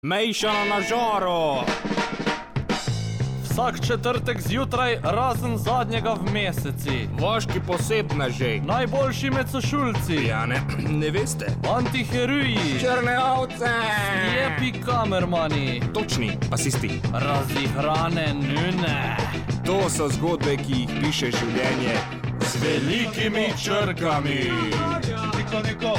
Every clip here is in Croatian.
Mejšana na žaru. Vsak četrtek zjutraj, razen zadnjega v meseci. Vaški posebneži. Najboljši med sošulci. Ja, ne veste. Antiheroji. Črne ovce. Slepi kamermani. Točni asisti. Razihrane nune. To so zgodbe, ki jih piše življenje z velikimi črkami. Niko. Niko.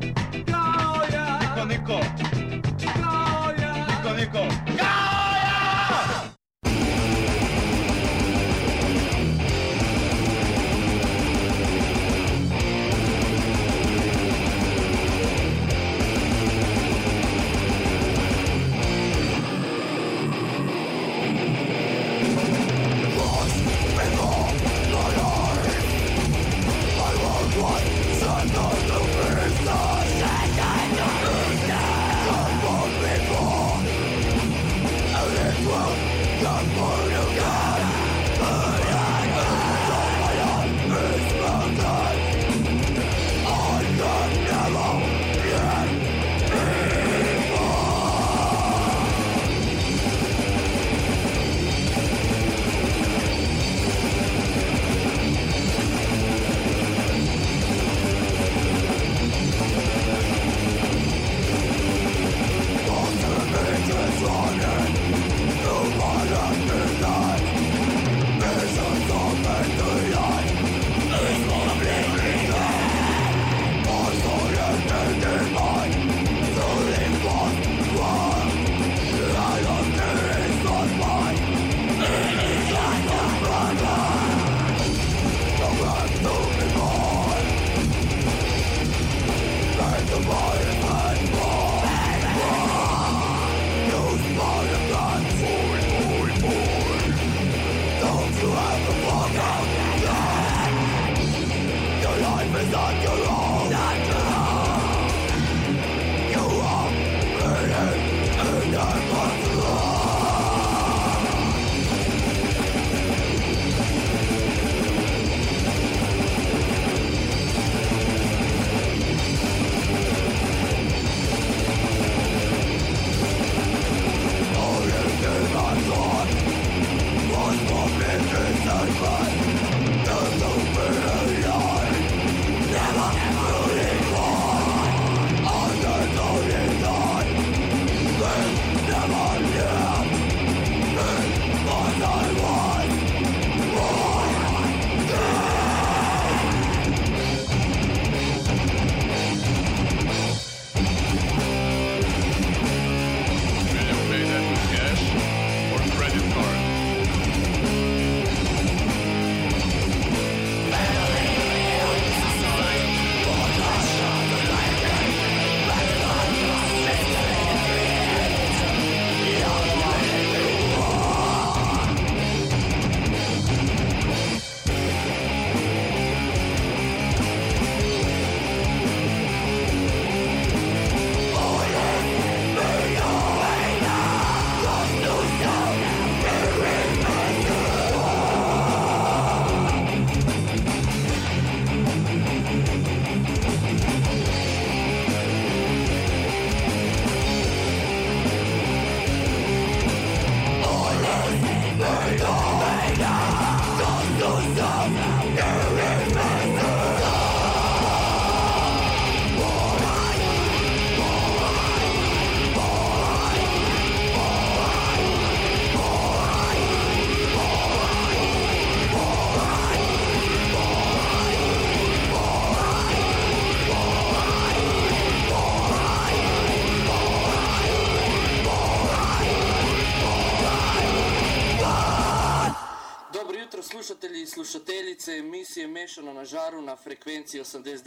Slušateljice emisije Mešano na žaru na frekvenciji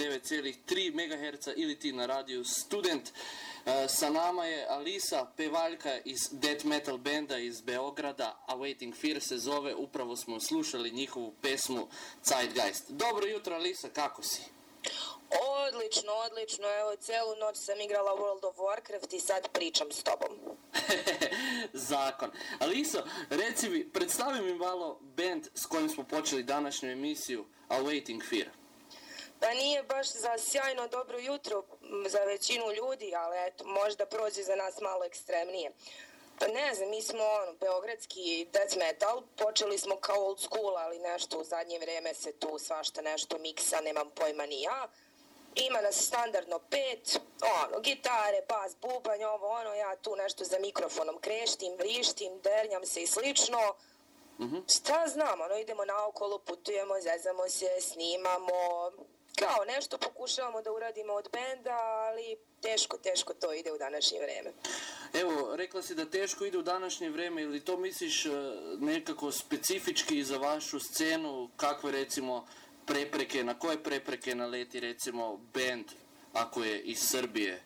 89,3 MHz ili ti na radiju Student. Sa nama je Alisa, pevaljka iz death metal benda iz Beograda, Awaiting Fear se zove, upravo smo slušali njihovu pesmu Zeitgeist. Dobro jutro Alisa, kako si? Odlično, evo celu noć sam igrala World of Warcraft i sad pričam s tobom. Zakon. Aliso, reci mi, predstavi mi malo band s kojim smo počeli današnju emisiju Awaiting Fear. Pa nije baš za sjajno dobro jutro za većinu ljudi, ali eto, možda prođe za nas malo ekstremnije. Pa ne znam, mi smo beogradski death metal, počeli smo kao old school, ali nešto u zadnje vrijeme se tu svašta nešto miksa, nemam pojma ni ja. Ima nas standardno 5, gitare, bas, bubanj, ja tu nešto za mikrofonom kreštim, vrištim, dernjam se i slično. Šta znam, idemo naokolo, putujemo, zezamo se, snimamo, kao nešto pokušavamo da uradimo od benda, ali teško to ide u današnje vrijeme. Evo, rekla si da teško ide u današnje vrijeme, ili to misliš nekako specifički za vašu scenu, kakve recimo prepreke, na koje prepreke naleti recimo band ako je iz Srbije?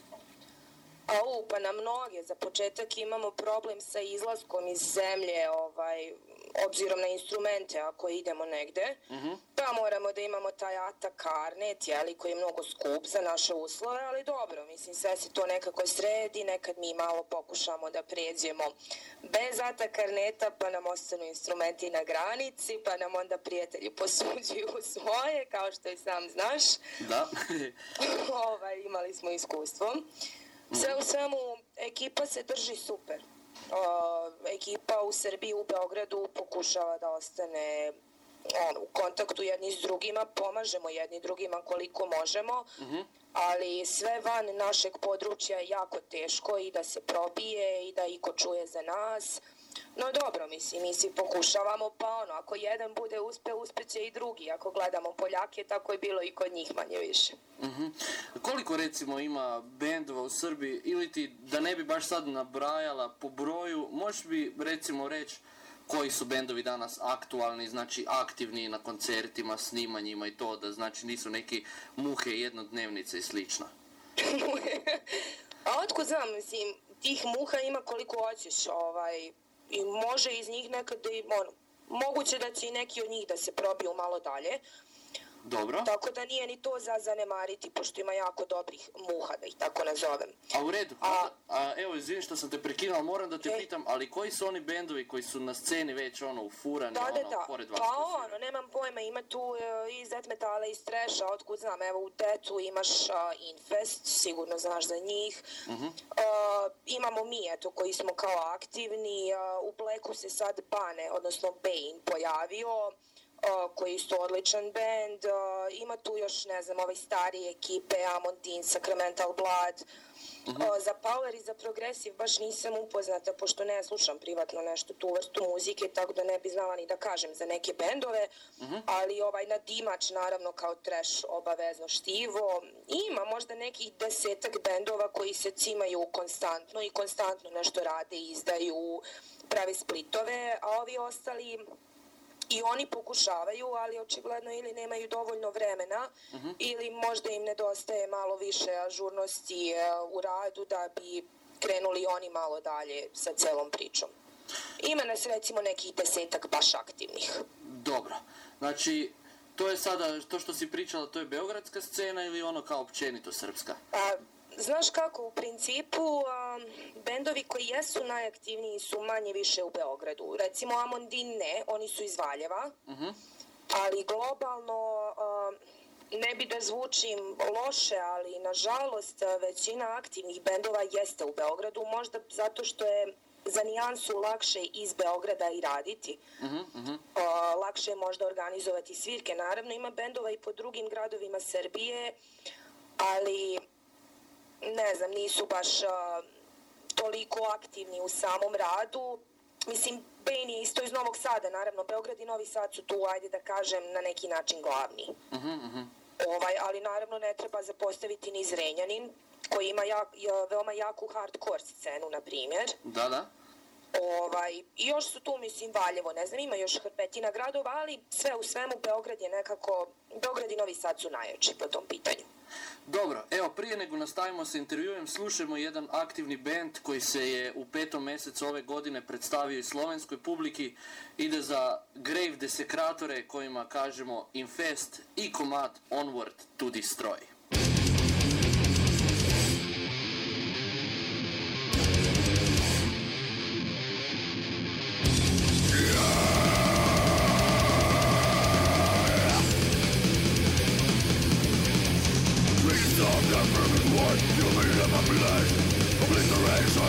Pa na mnoge. Za početak imamo problem sa izlaskom iz zemlje, obzirom na instrumente ako idemo negde. Pa moramo da imamo taj ATA karnet, koji je mnogo skup za naše uslove, ali dobro, mislim, sve se to nekako sredi, nekad mi malo pokušamo da pređemo bez ATA karneta, pa nam ostanu instrumenti na granici, pa nam onda prijatelji posuđuju svoje, kao što i sam znaš. Da. Imali smo iskustvo. Sve u svemu, ekipa se drži super. Ekipa u Srbiji, u Beogradu pokušava da ostane u kontaktu jedni s drugima, pomažemo jedni drugima koliko možemo, ali sve van našeg područja je jako teško i da se probije i da iko čuje za nas. No dobro, mislim, mi svi pokušavamo, pa ako jedan bude uspeće i drugi. Ako gledamo Poljake, tako je bilo i kod njih manje više. Koliko recimo ima bendova u Srbiji, ili ti, da ne bi baš sad nabrajala po broju, možeš bi recimo reći koji su bendovi danas aktualni, znači aktivni na koncertima, snimanjima i to, da znači nisu neki muhe jednodnevnice i slično? A otkud znam, mislim, tih muha ima koliko hoćeš, i može iz njih nekad, moguće da će i neki od njih da se probiju malo dalje. Dobro. Tako da nije ni to za zanemariti, pošto ima jako dobrih muha, da ih tako nazovem. A u redu, evo, izvini što sam te prekinula, moram da te pitam, ali koji su oni bendovi koji su na sceni već ufurani, pored vas? Pa nemam pojma, ima tu iz death metala, iz trasha, otkud znam, evo u Deathu imaš Infest, sigurno znaš za njih. Imamo mi, koji smo kao aktivni, u Blacku se sad Bane, odnosno Bane pojavio, koji je isto odličan band. Ima tu još, ne znam, ove starije ekipe, Amon Dean, Sacramental Blood. Za Power i za Progressive baš nisam upoznata, pošto ne slušam privatno nešto tu vrstu muzike, tako da ne bi znala ni da kažem za neke bendove, ali na Dimač, naravno, kao trash obavezno štivo. Ima možda nekih 10 bendova koji se cimaju konstantno i konstantno nešto rade, izdaju, pravi splitove, a ovi ostali i oni pokušavaju, ali očigledno ili nemaju dovoljno vremena, ili možda im nedostaje malo više ažurnosti u radu da bi krenuli oni malo dalje sa celom pričom. Ima nas recimo nekih 10 baš aktivnih. Dobro, znači to je sada, to što si pričala, to je beogradska scena ili kao općenito srpska? Znaš kako, u principu, bendovi koji jesu najaktivniji su manje više u Beogradu. Recimo Amon Dean ne, oni su iz Valjeva, ali globalno, ne bi da zvučim loše, ali nažalost većina aktivnih bendova jeste u Beogradu, možda zato što je za nijansu lakše iz Beograda i raditi. Lakše je možda organizovati svirke. Naravno ima bendova i po drugim gradovima Srbije, ali ne znam, nisu baš toliko aktivni u samom radu. Mislim, Bane je isto iz Novog Sada, naravno, Beograd i Novi Sad su tu, ajde da kažem, na neki način glavni. Ali naravno ne treba zapostaviti ni Zrenjanin, koji ima veoma jaku hardcore scenu, na primjer. Da. I još su tu, mislim, Valjevo, ne znam, ima još hrpetina gradova, ali sve u svemu Beograd je nekako, Beograd i Novi Sad su najjači po tom pitanju. Dobro, evo, prije nego nastavimo sa intervjujem, slušajmo jedan aktivni band koji se je u 5. mjesecu ove godine predstavio i slovenskoj publiki. Ide za Grave Desecratore, kojima kažemo Infest i komad Onward to Destroy.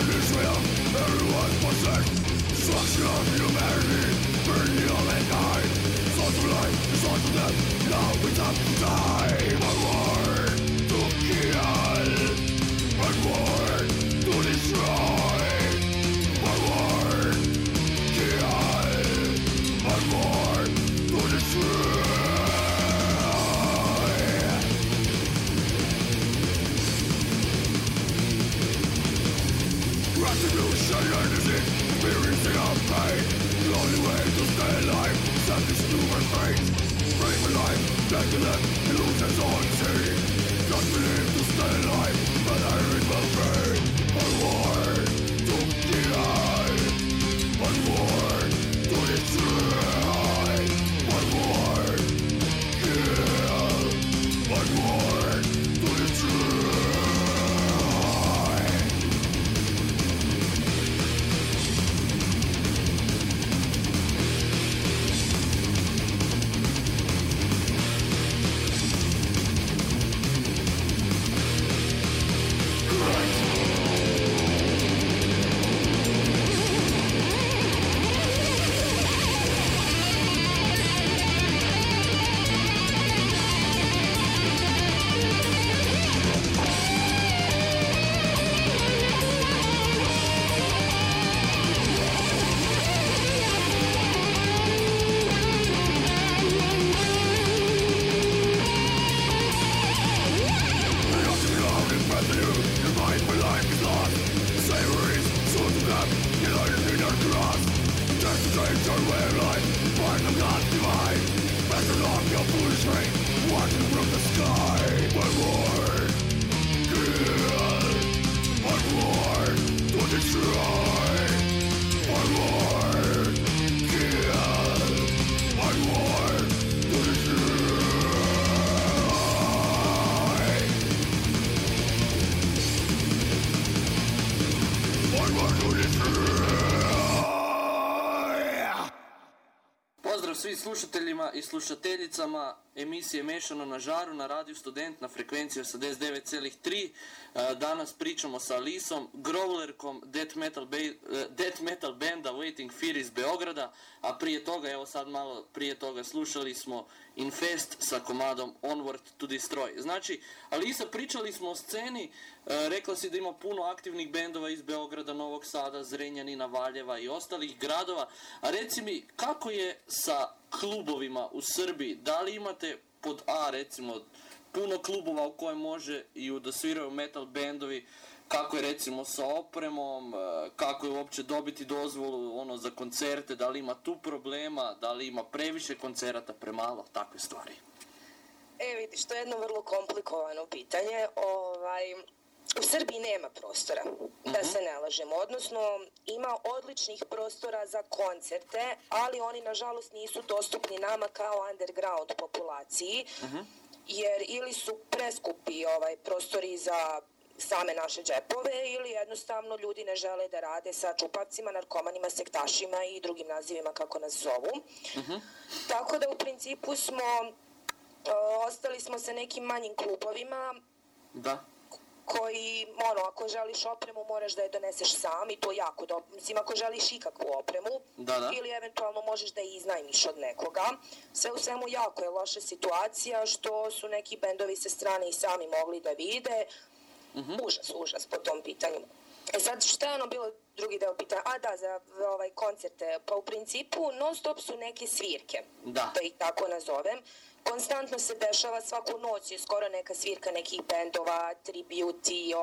Pozdrav svim slušateljima i slušateljicama emisije Mešano na žaru na radiju Student na frekvenciji 89,3. Danas pričamo sa Alisom, growlerkom death metal benda Waiting Fear iz Beograda, a prije toga, evo sad malo prije toga, slušali smo Infest sa komadom Onward to Destroy. Znači, Alisa, pričali smo o sceni, rekla si da ima puno aktivnih bendova iz Beograda, Novog Sada, Zrenjanina, Valjeva i ostalih gradova, a reci mi, kako je sa klubovima u Srbiji? Da li imate pod A, recimo, puno klubova u kojem može i da sviraju metal bendovi, kako je recimo sa opremom, kako je uopće dobiti dozvolu za koncerte, da li ima tu problema, da li ima previše koncerata, premalo, takve stvari? Vidiš, to je jedno vrlo komplikovano pitanje. U Srbiji nema prostora, da se ne lažemo, odnosno ima odličnih prostora za koncerte, ali oni nažalost nisu dostupni nama kao underground populaciji, jer ili su preskupi prostori za same naše džepove ili jednostavno ljudi ne žele da rade sa čupavcima, narkomanima, sektašima i drugim nazivima kako nas zovu. Tako da u principu ostali smo sa nekim manjim klubovima. Da. Koji, ako želiš opremu moraš da je doneseš sam i to jako dobro. Mislim, ako želiš ikakvu opremu ili eventualno možeš da je iznajmiš od nekoga. Sve u svemu jako je loša situacija što su neki bendovi sa strane i sami mogli da vide. Užas po tom pitanju. Sad, šta je bilo drugi deo pitanja? Za koncerte. Pa u principu non stop su neke svirke, da ih tako nazovem. Konstantno se dešava, svaku noć je skoro neka svirka nekih bendova, tributi,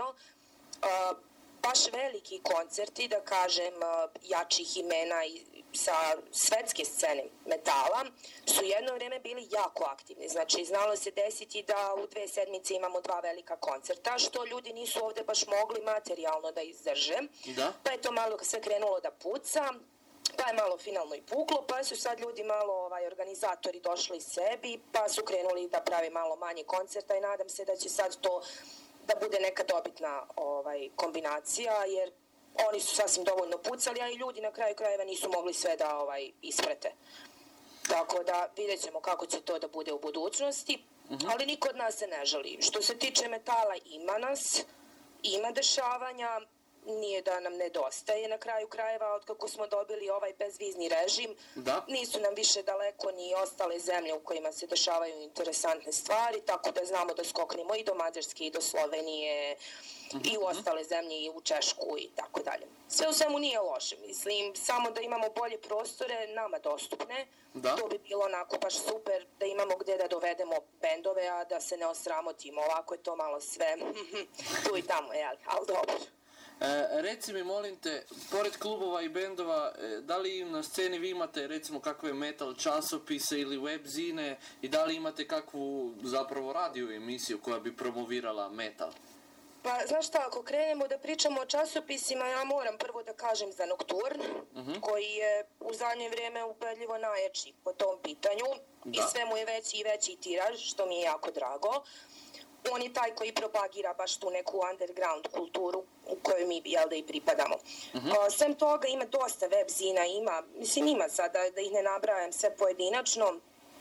baš veliki koncerti, da kažem, jačih imena sa svetske scene metala, su jedno vrijeme bili jako aktivni. Znači, znalo se desiti da u 2 sedmice imamo 2 velika koncerta, što ljudi nisu ovdje baš mogli materijalno da izdrže. Pa je to malo sve krenulo da puca. Pa je malo finalno i puklo, pa su sad ljudi malo, organizatori došli sebi, pa su krenuli da prave malo manje koncerta i nadam se da će sad to da bude neka dobitna kombinacija, jer oni su sasvim dovoljno pucali, a i ljudi na kraju krajeva nisu mogli sve da isprate. Tako da vidjet ćemo kako će to da bude u budućnosti, ali niko od nas se ne žali. Što se tiče metala, ima nas, ima dešavanja. nije da nam nedostaje na kraju krajeva od kako smo dobili ovaj bezvizni režim. Da. Nisu nam više daleko ni ostale zemlje u kojima se dešavaju interesantne stvari, tako da znamo da skoknemo i do Mađarske i do Slovenije i u ostale zemlje i u Češku i tako dalje. Sve u svemu nije loše, mislim, samo da imamo bolje prostore nama dostupne. Da. To bi bilo onako baš super da imamo gdje da dovedemo bendove, a da se ne osramotimo. Ovako je to malo sve tu i tamo, ali dobro. Reci mi, molim te, pored klubova i bendova, da li na sceni vi imate recimo kakve metal časopise ili webzine i da li imate kakvu zapravo radio emisiju koja bi promovirala metal? Pa, znaš šta, ako krenemo da pričamo o časopisima, ja moram prvo da kažem za Nocturne, koji je u zadnje vrijeme ubedljivo najjači po tom pitanju i sve mu je veći i veći tiraž, što mi je jako drago. On je taj koji propagira baš tu neku underground kulturu u kojoj mi, jel da, i pripadamo. Sem toga ima dosta webzina, ima sada da ih ne nabrajam sve pojedinačno,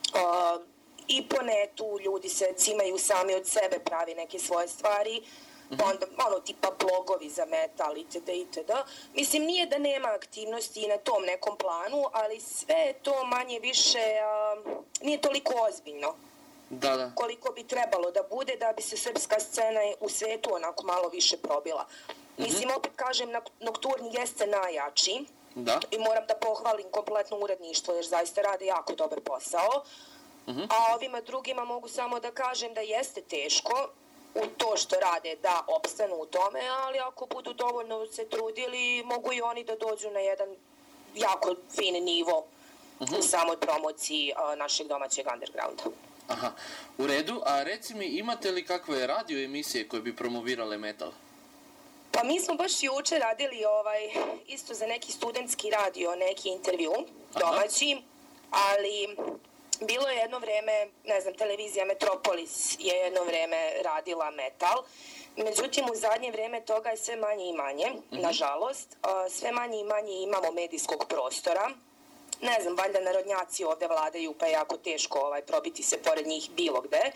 i po netu ljudi se cimaju sami od sebe, pravi neke svoje stvari, onda tipa blogovi za metal itd. Mislim, nije da nema aktivnosti i na tom nekom planu, ali sve je to manje više nije toliko ozbiljno. Da. Koliko bi trebalo da bude da bi se srpska scena u svijetu onako malo više probila. Mislim, opet kažem, Nocturne jeste najjači i moram da pohvalim kompletno uredništvo jer zaista rade jako dobar posao. A ovima drugima mogu samo da kažem da jeste teško u to što rade da opstanu u tome, ali ako budu dovoljno se trudili, mogu i oni da dođu na jedan jako fin nivo u samoj promociji našeg domaćeg undergrounda. Aha, u redu. A reci mi, imate li kakve radio emisije koje bi promovirale metal? Pa mi smo baš juče radili isto za neki studentski radio, neki intervju domaći, ali bilo je jedno vrijeme, ne znam, televizija Metropolis je jedno vrijeme radila metal. Međutim, u zadnje vrijeme toga je sve manje i manje, nažalost. Sve manje i manje imamo medijskog prostora. Ne znam, valjda narodnjaci ovdje vladaju, pa je jako teško probiti se pored njih bilo gde.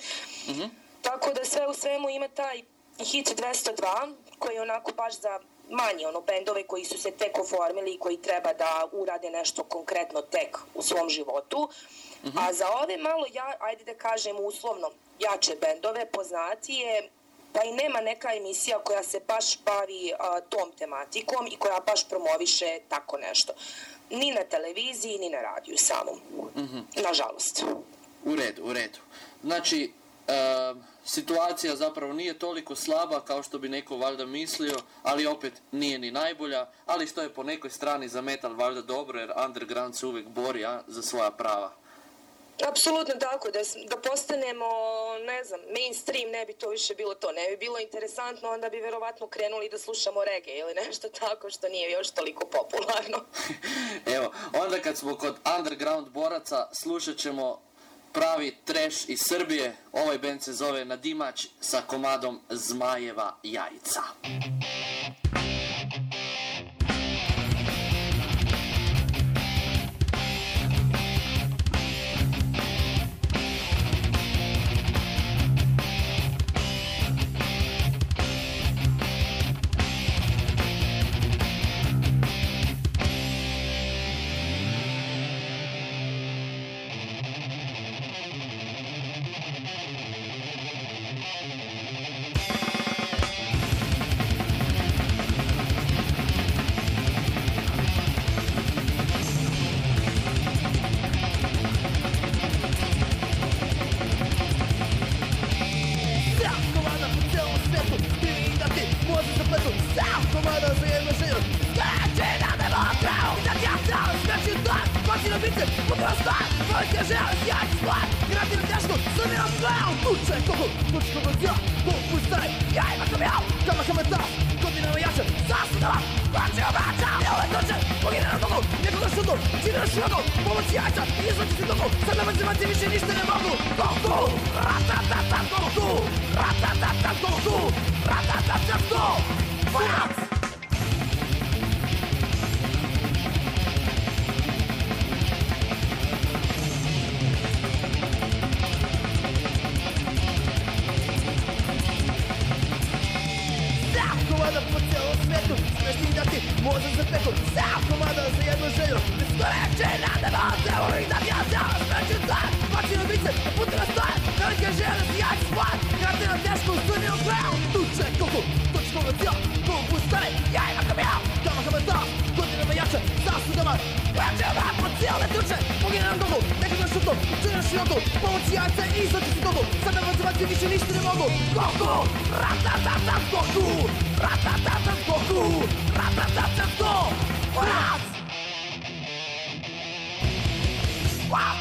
Tako da sve u svemu ima taj Hit 202, koji je onako baš za manje bendove koji su se tek oformili i koji treba da urade nešto konkretno tek u svom životu. A za ove malo, ajde da kažem uslovno, jače bendove, poznatije, pa i nema neka emisija koja se baš bavi tom tematikom i koja baš promoviše tako nešto. Ni na televiziji, ni na radiju samom. Nažalost. U redu. Znači, situacija zapravo nije toliko slaba kao što bi neko valjda mislio, ali opet nije ni najbolja, ali što je po nekoj strani za metal valjda dobro, jer underground se uvijek bori za svoja prava. Apsolutno tako, da postanemo, ne znam, mainstream, ne bi to više bilo to, ne bi bilo interesantno, onda bi verovatno krenuli da slušamo reggae ili nešto tako što nije još toliko popularno. Evo, onda kad smo kod underground boraca, slušat ćemo pravi trash iz Srbije. Ovaj band se zove Nadimać sa komadom Zmajeva jajca. za peku, sam komada za jednu želju. Neskoreće nadamo, teori da pjaca, smeće dan, pači na bice, puti na stoje, velike žele si jači splat, karte nam teško u studiju kraja. Tuče koku, točko ga cijel, kogu pustane, ja imam kamijal, kama kamata, godinama jače, zasudama, jače vam po cijele tuče, pogine nam dobu, nekog na šutu, čujem široku, pomoći jajce i izaći si dobu, sad me motivaciju više ništa ne mogu. Koku, ratatata, koku, ratatata, koku, ratatata, koku, raz! Wow!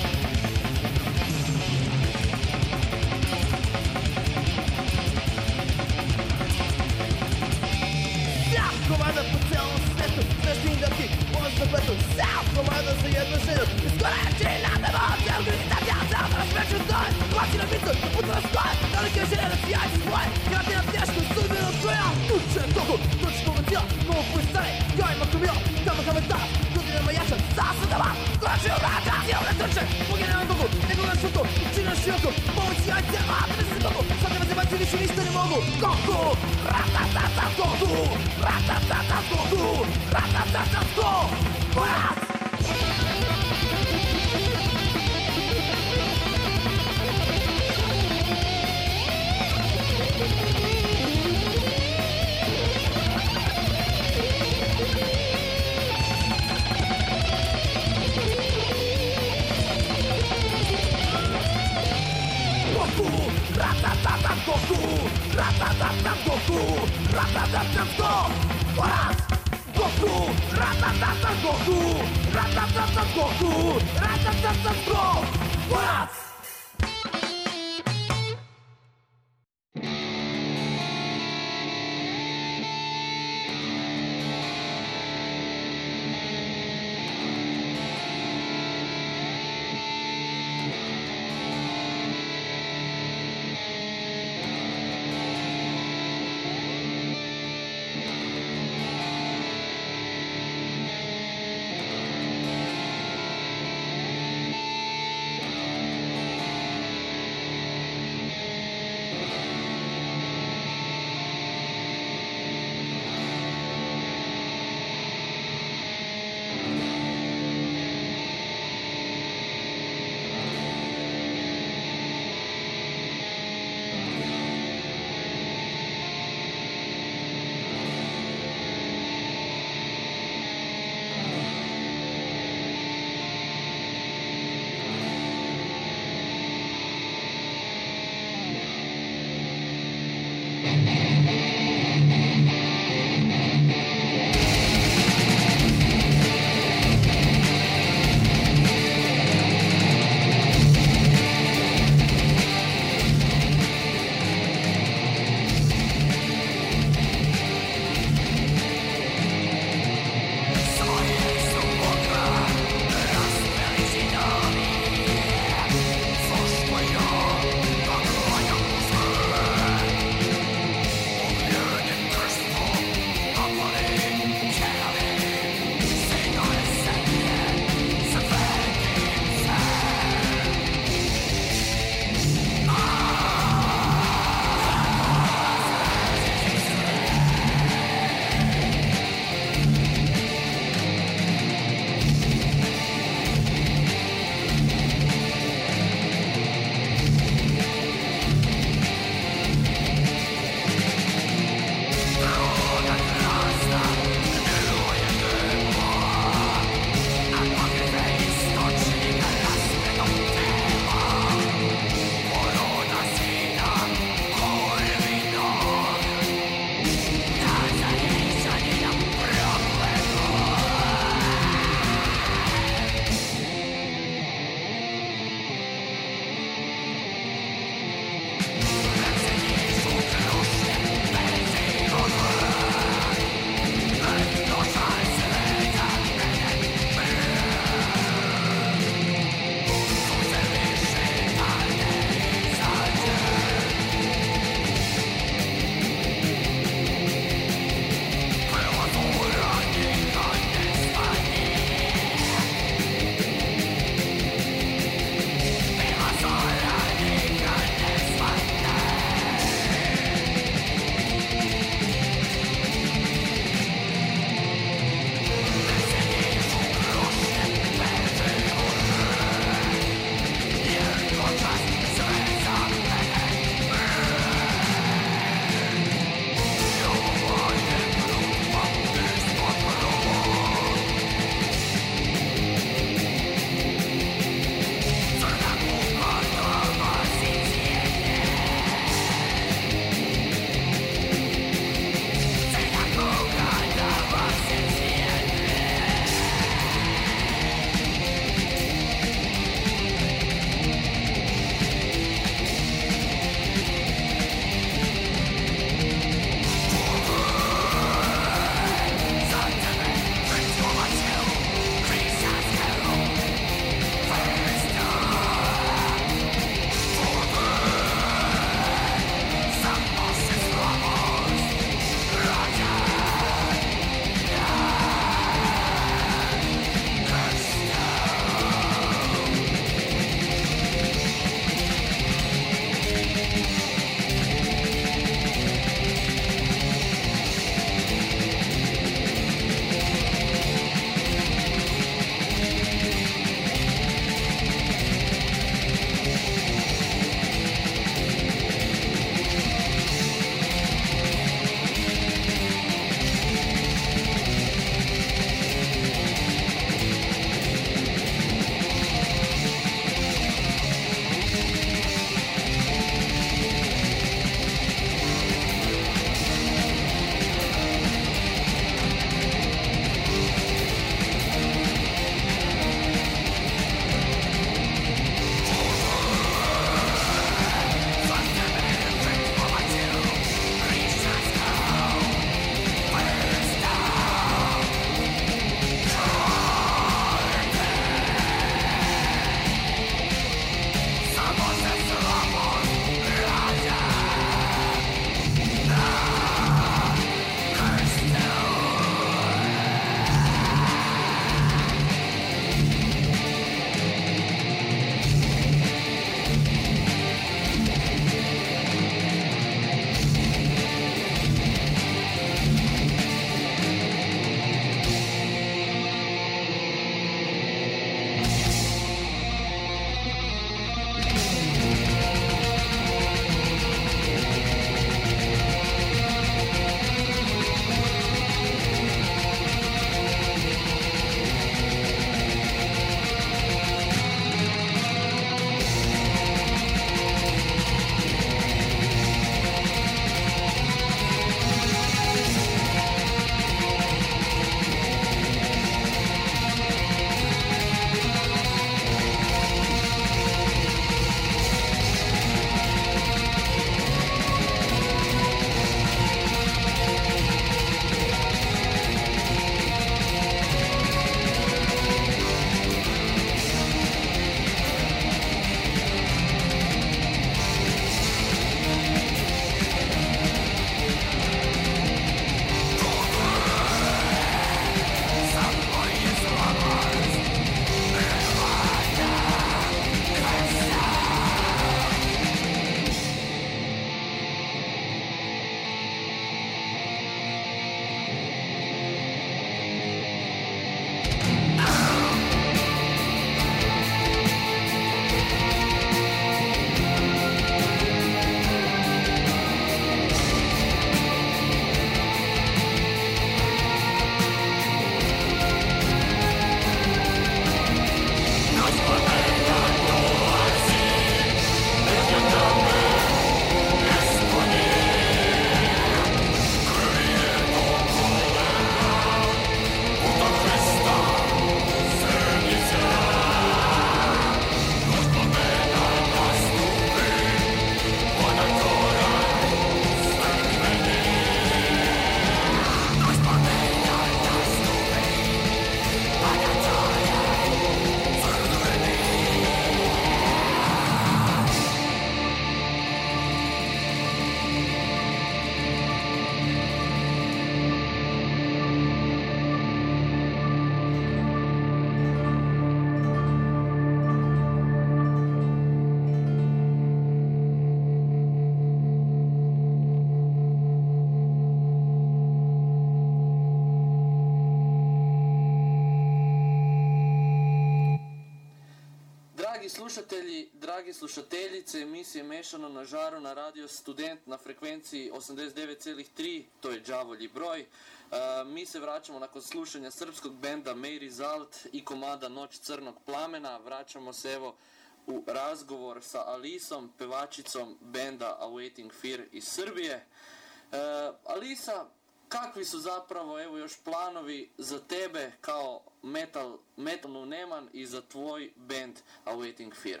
slušatelji, dragi slušateljice emisije Mešano na žaru na radio Student na frekvenciji 89,3, to je đavolji broj. Mi se vraćamo nakon slušanja srpskog benda May Result i komada Noć crnog plamena. Vraćamo se evo u razgovor sa Alisom, pevačicom benda Awaiting Fear iz Srbije. Alisa, kakvi su zapravo evo još planovi za tebe kao metalnu neman i za tvoj band Awaiting Fear?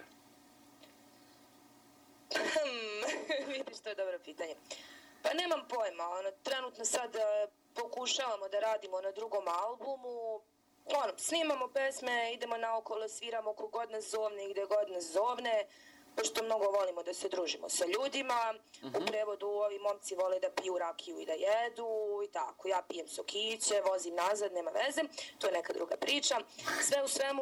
Vidiš, to je dobro pitanje. Pa nemam pojma, trenutno sad pokušavamo da radimo na drugom albumu, snimamo pesme, idemo naokolo, sviramo kogod nas zovne i gdje god nas zovne, pošto mnogo volimo da se družimo sa ljudima. U prevodu ovi momci vole da piju rakiju i da jedu i tako. Ja pijem sokiće, vozim nazad, nema veze, to je neka druga priča. Sve u svemu,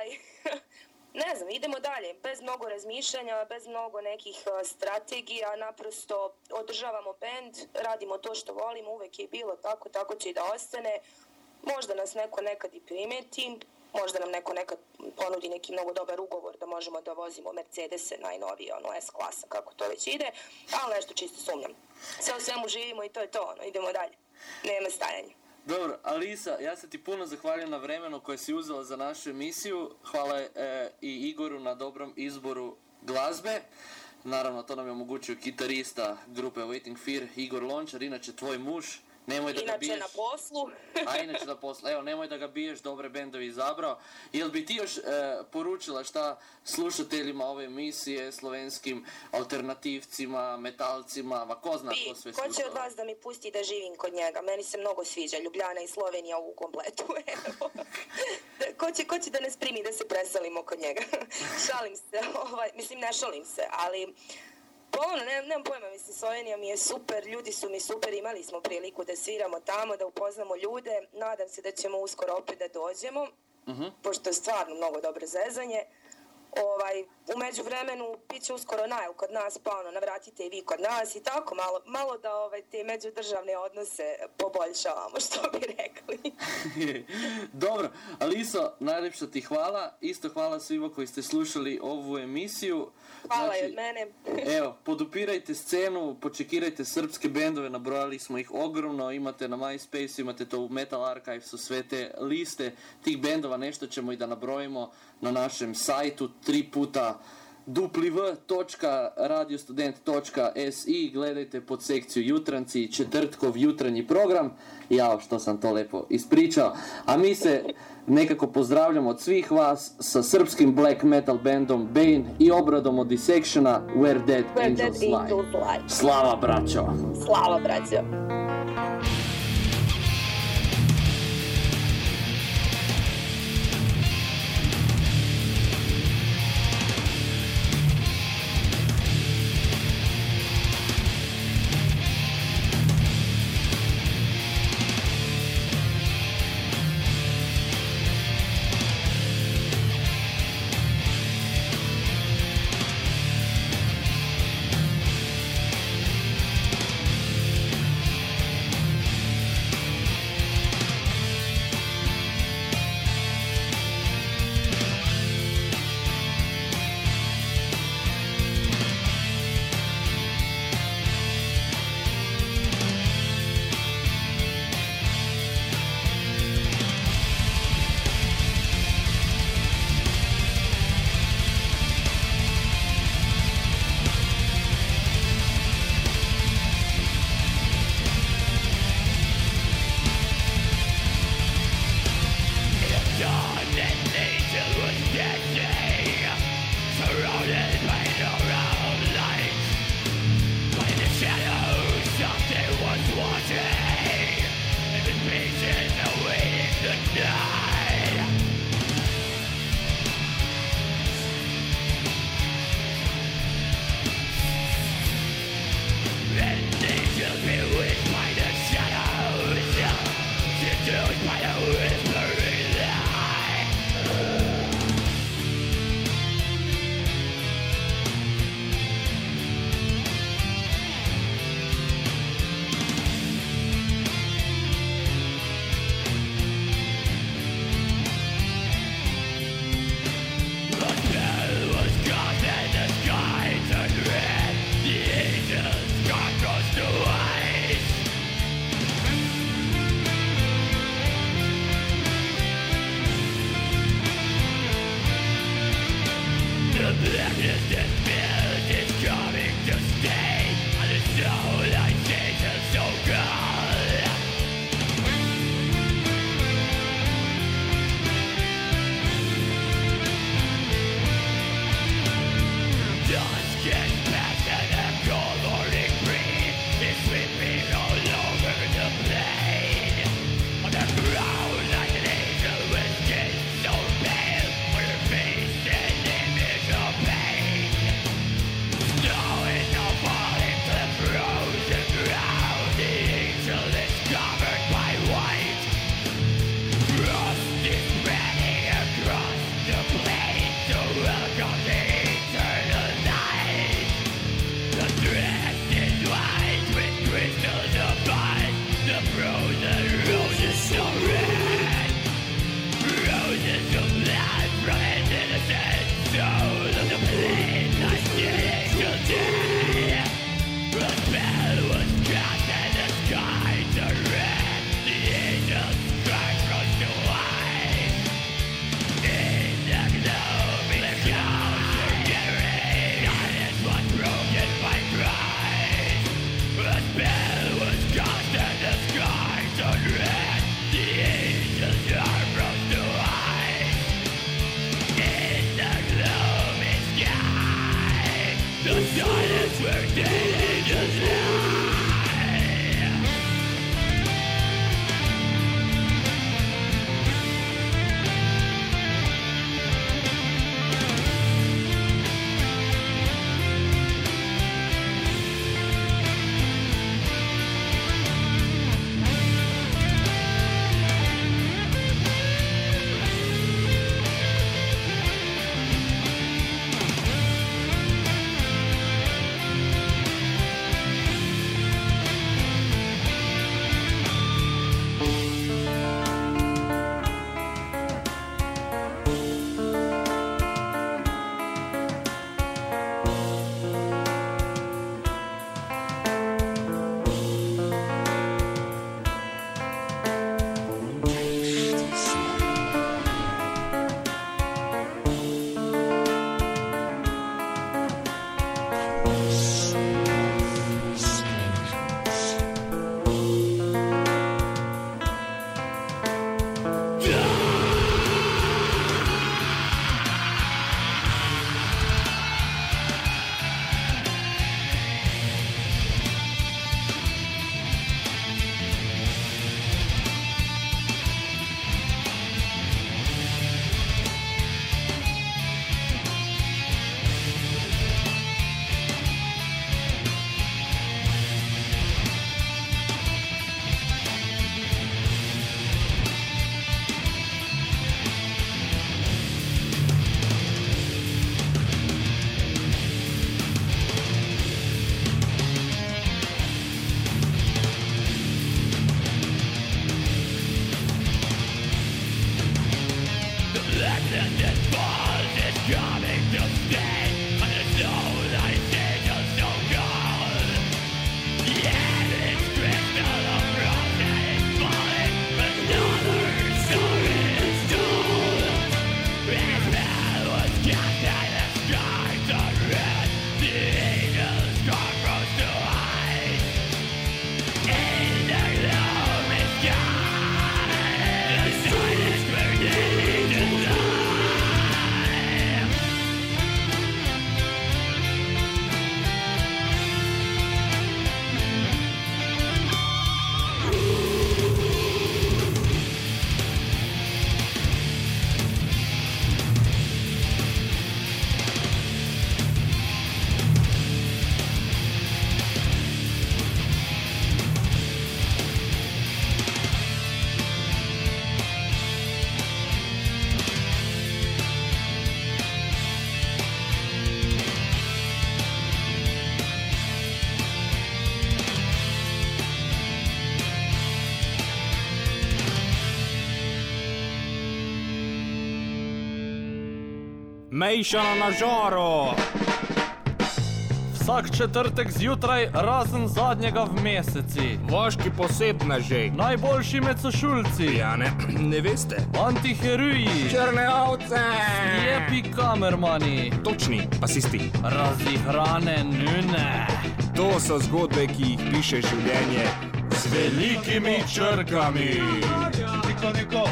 ne znam, idemo dalje, bez mnogo razmišljanja, bez mnogo nekih strategija, naprosto održavamo bend, radimo to što volimo, uvek je bilo tako, tako će i da ostane. Možda nas neko nekad i primeti, možda nam neko nekad ponudi neki mnogo dobar ugovor da možemo da vozimo Mercedese najnovije, S-klasa, kako to već ide, ali nešto čisto sumnjam. Sve u svemu živimo i to je to, idemo dalje, nema stajanja. Dobro, Alisa, ja se ti puno zahvaljujem na vremenu koje si uzela za našu emisiju. Hvala i Igoru na dobrom izboru glazbe. Naravno, to nam je omogućio kitarista grupe Awaiting Fear, Igor Lončar, inače tvoj muž. Nemoj da ga biješ. Na poslu. Inače na poslu. Evo, nemoj da ga biješ, dobre bendovi izabrao. Jel bi ti još poručila šta slušateljima ove emisije, slovenskim alternativcima, metalcima, ko zna ko sve slušao? Ko će od vas da mi pusti da živim kod njega? Meni se mnogo sviđa Ljubljana i Slovenija u kompletu. Evo. Ko će da nas primi da se preselimo kod njega? Šalim se, mislim ne šalim se, ali... nemam pojma, mislim, Slovenija mi je super, ljudi su mi super, imali smo priliku da sviramo tamo, da upoznamo ljude, nadam se da ćemo uskoro opet da dođemo, pošto je stvarno mnogo dobro zezanje. U međuvremenu bit će uskoro najel kod nas, pa navratite i vi kod nas i tako, malo da te međudržavne odnose poboljšavamo, što bi rekli. Dobro, Aliso, najljepša ti hvala, isto hvala svima koji ste slušali ovu emisiju. Hvala i od mene. Evo, podupirajte scenu, počekirajte srpske bendove, nabrojali smo ih ogromno, imate na MySpace, imate to u Metal Archivesu, sve te liste tih bendova, nešto ćemo i da nabrojimo na našem sajtu, 3 puta www.radiostudent.si, gledajte pod sekciju Jutranci, četvrtkov jutranji program. Jao, što sam to lepo ispričao. A mi se nekako pozdravljamo od svih vas sa srpskim black metal bandom Bane i obradom od Dissectiona Where Dead Angels Lie. Slava, braćo! Slava, braćo! Mejšana na žaro! Vsak četrtek zjutraj, razen zadnjega v meseci. Vaški posebneži. Najboljši med sošulci. Ja, ne veste. Antiheroji. Črne ovce. Jepi kamermani. Točni pasisti. Razihrane nune. To so zgodbe, ki jih piše življenje Z velikimi črkami. Niko, niko.